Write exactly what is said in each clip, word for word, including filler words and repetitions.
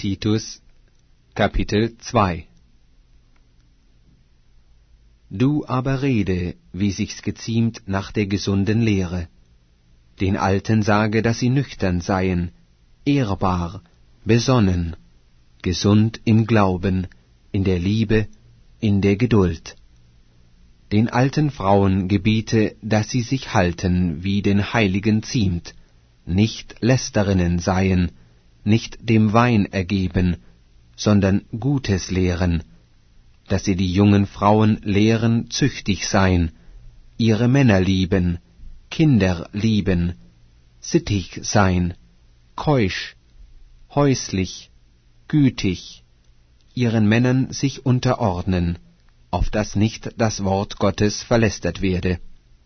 Titus, Kapitel zwei. Du aber rede, wie sich's geziemt nach der gesunden Lehre. Den Alten sage, dass sie nüchtern seien, ehrbar, besonnen, gesund im Glauben, in der Liebe, in der Geduld. Den alten Frauen gebiete, dass sie sich halten, wie den Heiligen ziemt, nicht Lästerinnen seien, nicht dem Wein ergeben, sondern Gutes lehren, dass sie die jungen Frauen lehren, züchtig sein, ihre Männer lieben, Kinder lieben, sittig sein, keusch, häuslich, gütig, ihren Männern sich unterordnen, auf dass nicht das Wort Gottes verlästert werde.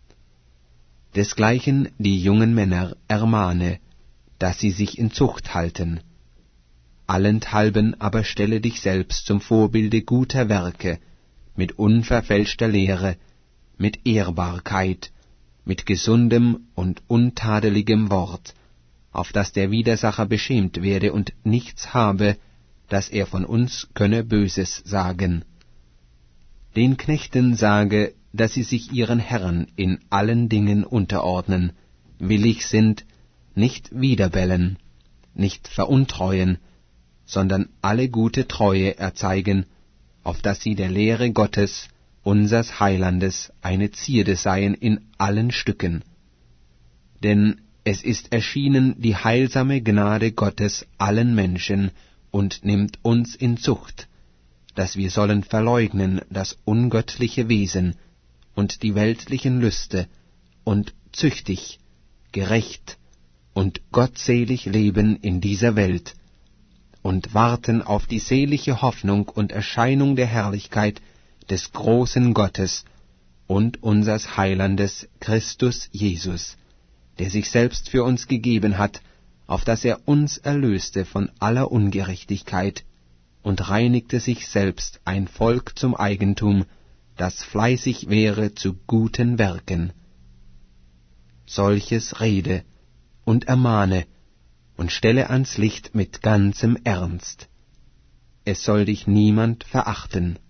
Desgleichen die jungen Männer ermahne, dass sie sich in Zucht halten. Allenthalben aber stelle dich selbst zum Vorbilde guter Werke, mit unverfälschter Lehre, mit Ehrbarkeit, mit gesundem und untadeligem Wort, auf dass der Widersacher beschämt werde und nichts habe, dass er von uns könne Böses sagen. Den Knechten sage, dass sie sich ihren Herren in allen Dingen unterordnen, willig sind, nicht widerbellen, nicht veruntreuen, sondern alle gute Treue erzeigen, auf dass sie der Lehre Gottes, unsers Heilandes, eine Zierde seien in allen Stücken. Denn es ist erschienen die heilsame Gnade Gottes allen Menschen und nimmt uns in Zucht, dass wir sollen verleugnen das ungöttliche Wesen und die weltlichen Lüste und züchtig, gerecht und gottselig leben in dieser Welt und warten auf die selige Hoffnung und Erscheinung der Herrlichkeit des großen Gottes und unsers Heilandes Christus Jesus, der sich selbst für uns gegeben hat, auf dass er uns erlöste von aller Ungerechtigkeit und reinigte sich selbst ein Volk zum Eigentum, das fleißig wäre zu guten Werken. Solches rede und ermahne und stelle ans Licht mit ganzem Ernst. Es soll dich niemand verachten.